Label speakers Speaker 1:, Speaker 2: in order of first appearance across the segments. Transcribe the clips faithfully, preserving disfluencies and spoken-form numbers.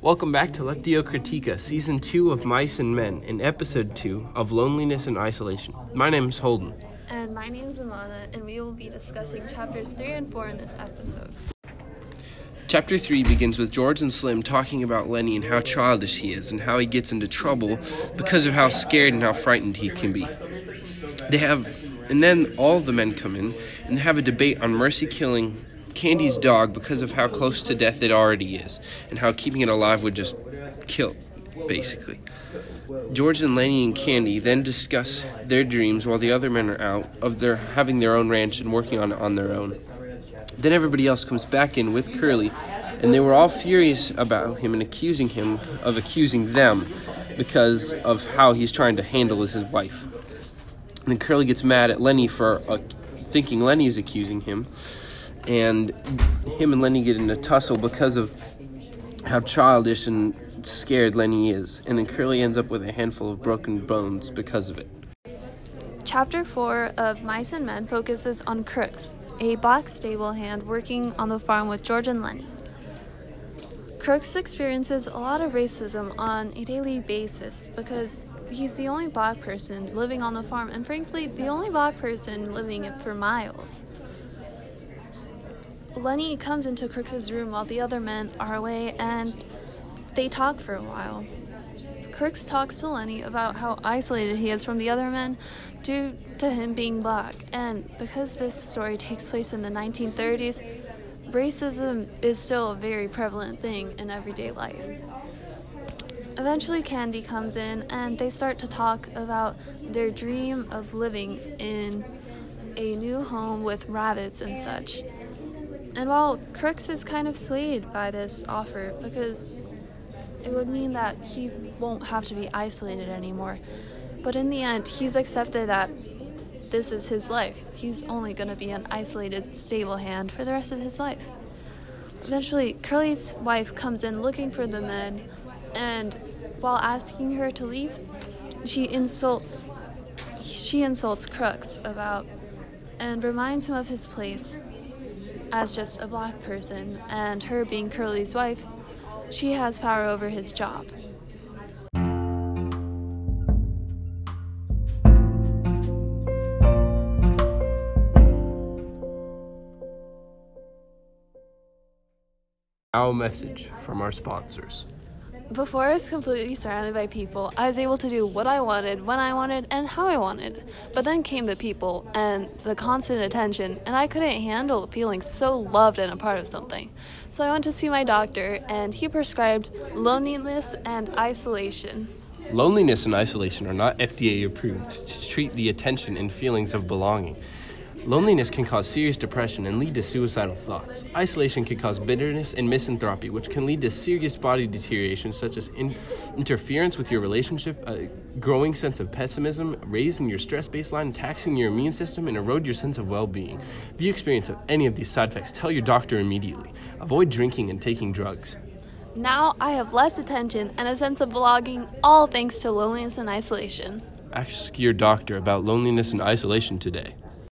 Speaker 1: Welcome back to Lectio Critica, Season two of Mice and Men, and Episode two of Loneliness and Isolation. My name is Holden.
Speaker 2: And my name is Amana, and we will be discussing Chapters three and four in this episode.
Speaker 1: Chapter three begins with George and Slim talking about Lenny and how childish he is, and how he gets into trouble because of how scared and how frightened he can be. They have, and then all the men come in, and they have a debate on Mercy killing Candy's dog because of how close to death it already is, and how keeping it alive would just kill, basically. George and Lenny and Candy then discuss their dreams while the other men are out, of their having their own ranch and working on it on their own. Then everybody else comes back in with Curly, and they were all furious about him and accusing him of accusing them because of how he's trying to handle his wife. And then Curly gets mad at Lenny for uh, thinking Lenny is accusing him, and him and Lenny get in a tussle because of how childish and scared Lenny is. And then Curly ends up with a handful of broken bones because of it.
Speaker 2: Chapter four of Mice and Men focuses on Crooks, a black stable hand working on the farm with George and Lenny. Crooks experiences a lot of racism on a daily basis because he's the only black person living on the farm, and frankly, the only black person living it for miles. Lenny comes into Crooks' room while the other men are away, and they talk for a while. Crooks talks to Lenny about how isolated he is from the other men due to him being black, and because this story takes place in the nineteen thirties, racism is still a very prevalent thing in everyday life. Eventually Candy comes in, and they start to talk about their dream of living in a new home with rabbits and such. And while Crooks is kind of swayed by this offer because it would mean that he won't have to be isolated anymore, but in the end, he's accepted that this is his life. He's only going to be an isolated stable hand for the rest of his life. Eventually, Curly's wife comes in looking for the men, and while asking her to leave, she insults she insults Crooks about and reminds him of his place as just a black person, and her being Curly's wife, she has power over his job.
Speaker 1: Now a message from our sponsors.
Speaker 2: Before I was completely surrounded by people, I was able to do what I wanted, when I wanted, and how I wanted. But then came the people and the constant attention, and I couldn't handle feeling so loved and a part of something. So I went to see my doctor, and he prescribed loneliness and isolation.
Speaker 1: Loneliness and isolation are not F D A approved to treat the attention and feelings of belonging. Loneliness can cause serious depression and lead to suicidal thoughts. Isolation can cause bitterness and misanthropy, which can lead to serious body deterioration such as in- interference with your relationship, a growing sense of pessimism, raising your stress baseline, taxing your immune system, and erode your sense of well-being. If you experience any of these side effects, tell your doctor immediately. Avoid drinking and taking drugs.
Speaker 2: Now I have less attention and a sense of belonging, all thanks to loneliness and isolation.
Speaker 1: Ask your doctor about loneliness and isolation today.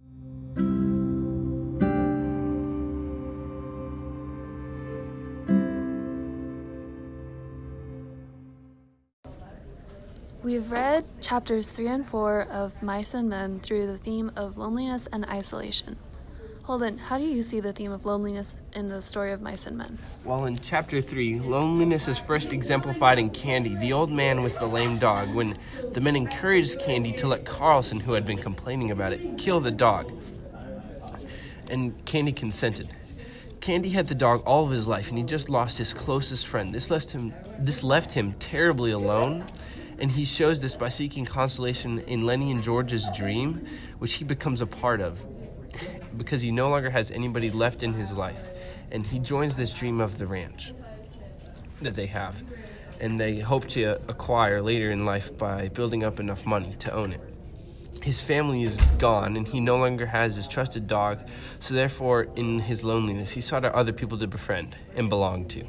Speaker 2: We've read chapters three and four of Mice and Men through the theme of loneliness and isolation. Holden, how do you see the theme of loneliness in the story of Mice and Men?
Speaker 1: Well, in chapter three, loneliness is first exemplified in Candy, the old man with the lame dog, when the men encouraged Candy to let Carlson, who had been complaining about it, kill the dog. And Candy consented. Candy had the dog all of his life, and he just lost his closest friend. This left him, this left him terribly alone. And he shows this by seeking consolation in Lenny and George's dream, which he becomes a part of, because he no longer has anybody left in his life. And he joins this dream of the ranch that they have, and they hope to acquire later in life by building up enough money to own it. His family is gone, and he no longer has his trusted dog, so therefore, in his loneliness, he sought out other people to befriend and belong to.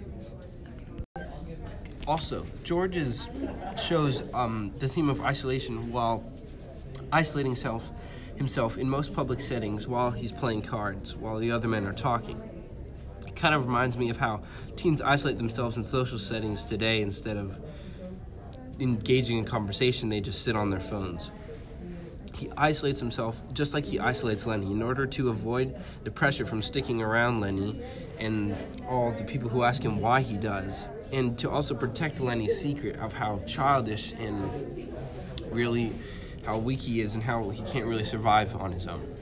Speaker 1: Also, George is, shows um, the theme of isolation while isolating self, himself in most public settings while he's playing cards, while the other men are talking. kind of reminds me of how teens isolate themselves in social settings today. Instead of engaging in conversation, they just sit on their phones. He isolates himself just like he isolates Lenny in order to avoid the pressure from sticking around Lenny and all the people who ask him why he does, and to also protect Lenny's secret of how childish and really how weak he is and how he can't really survive on his own.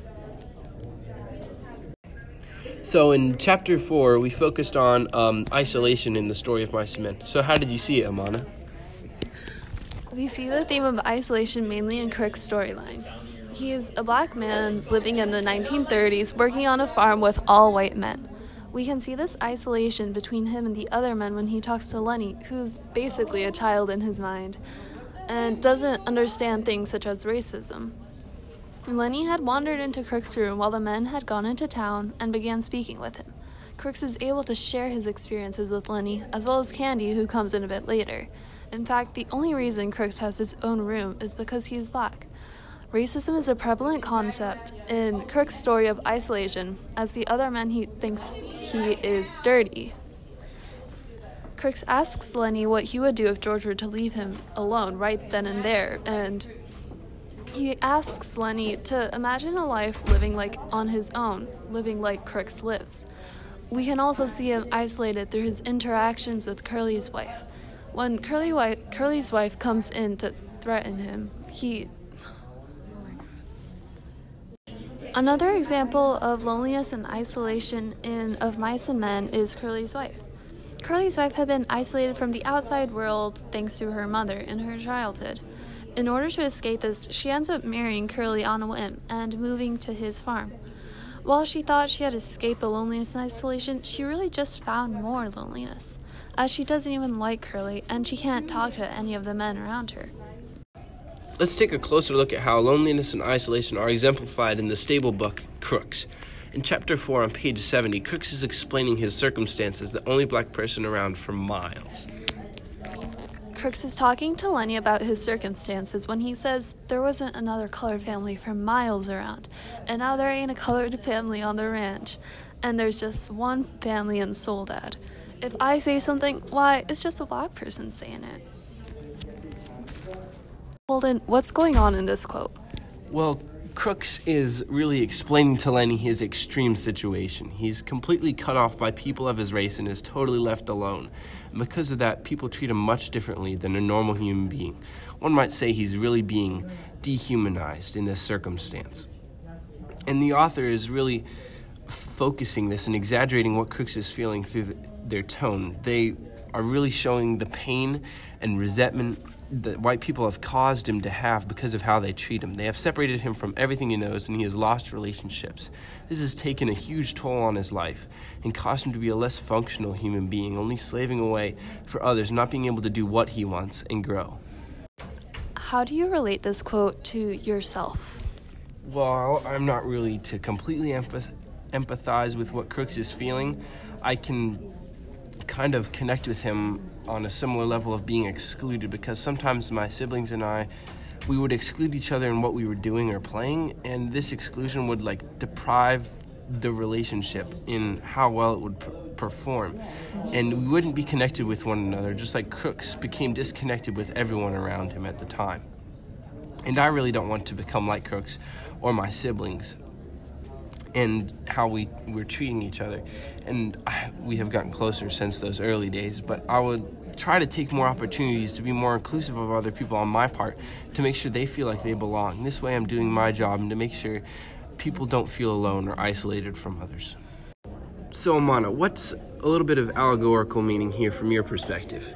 Speaker 1: So in chapter four, we focused on um, isolation in the story of Mice and Men. So how did you see it, Amana?
Speaker 2: We see the theme of isolation mainly in Crook's storyline. He is a black man living in the nineteen thirties, working on a farm with all white men. We can see this isolation between him and the other men when he talks to Lenny, who's basically a child in his mind, and doesn't understand things such as racism. Lenny had wandered into Crook's room while the men had gone into town and began speaking with him. Crooks is able to share his experiences with Lenny, as well as Candy, who comes in a bit later. In fact, the only reason Crooks has his own room is because he is black. Racism is a prevalent concept in Crook's story of isolation, as the other men he thinks he is dirty. Crooks asks Lenny what he would do if George were to leave him alone right then and there, and he asks Lenny to imagine a life living like on his own, living like Crooks lives. We can also see him isolated through his interactions with Curly's wife. When Curly wife, Curly's wife comes in to threaten him, he... Another example of loneliness and isolation in Of Mice and Men is Curly's wife. Curly's wife had been isolated from the outside world thanks to her mother in her childhood. In order to escape this, she ends up marrying Curly on a whim and moving to his farm. While she thought she had escaped the loneliness and isolation, she really just found more loneliness, as she doesn't even like Curly and she can't talk to any of the men around her.
Speaker 1: Let's take a closer look at how loneliness and isolation are exemplified in the stable book, Crooks. In chapter four on page seventy, Crooks is explaining his circumstances, the only black person around for miles.
Speaker 2: Crooks is talking to Lenny about his circumstances when he says there wasn't another colored family for miles around, and now there ain't a colored family on the ranch, and there's just one family in Soledad. If I say something, why, it's just a black person saying it. Holden, what's going on in this quote?
Speaker 1: Well, Crooks is really explaining to Lenny his extreme situation. He's completely cut off by people of his race and is totally left alone. And because of that, people treat him much differently than a normal human being. One might say he's really being dehumanized in this circumstance. And the author is really focusing this and exaggerating what Crooks is feeling through the, their tone. They are really showing the pain and resentment that white people have caused him to have because of how they treat him. They have separated him from everything he knows, and he has lost relationships. This has taken a huge toll on his life and caused him to be a less functional human being, only slaving away for others, not being able to do what he wants and grow.
Speaker 2: How do you relate this quote to yourself?
Speaker 1: Well, I'm not really to completely empath- empathize with what Crooks is feeling. I can kind of connect with him on a similar level of being excluded, because sometimes my siblings and I, we would exclude each other in what we were doing or playing, and this exclusion would like deprive the relationship in how well it would p- perform, and we wouldn't be connected with one another, just like Crooks became disconnected with everyone around him at the time. And I really don't want to become like Crooks or my siblings and how we we're treating each other. And I, we have gotten closer since those early days, but I would try to take more opportunities to be more inclusive of other people on my part, to make sure they feel like they belong. This way I'm doing my job, and to make sure people don't feel alone or isolated from others. So, Amana, what's a little bit of allegorical meaning here from your perspective?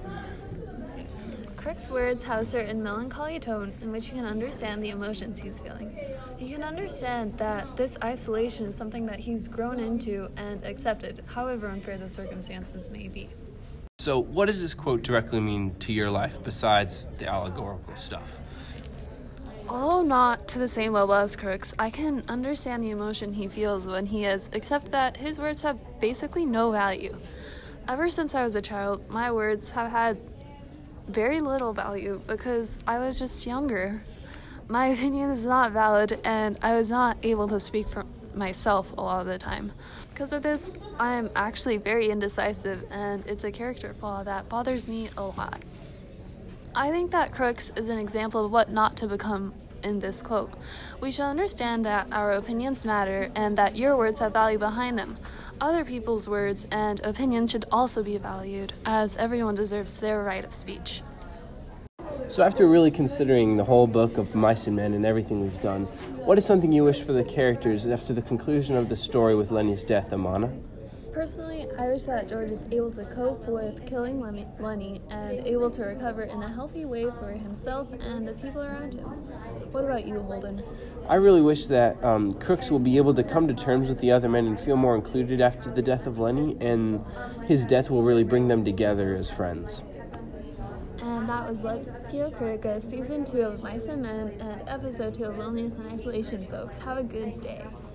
Speaker 2: Crook's words have a certain melancholy tone in which you can understand the emotions he's feeling. You can understand that this isolation is something that he's grown into and accepted, however unfair the circumstances may be.
Speaker 1: So what does this quote directly mean to your life besides the allegorical stuff?
Speaker 2: Although not to the same level as Crooks, I can understand the emotion he feels when he is, except that his words have basically no value. Ever since I was a child, my words have had very little value because I was just younger. My opinion is not valid, and I was not able to speak from myself a lot of the time. Because of this, I am actually very indecisive, and it's a character flaw that bothers me a lot. I think that Crooks is an example of what not to become in this quote. We shall understand that our opinions matter and that your words have value behind them. Other people's words and opinions should also be valued, as everyone deserves their right of speech.
Speaker 1: So after really considering the whole book of Mice and Men and everything we've done, what is something you wish for the characters after the conclusion of the story with Lenny's death, Amana?
Speaker 2: Personally, I wish that George is able to cope with killing Lemmy, Lenny and able to recover in a healthy way for himself and the people around him. What about you, Holden?
Speaker 1: I really wish that um, Crooks will be able to come to terms with the other men and feel more included after the death of Lenny, and his death will really bring them together as friends.
Speaker 2: And that was Lectio Critica, Season two of Mice and Men, and Episode two of Loneliness and Isolation, folks. Have a good day.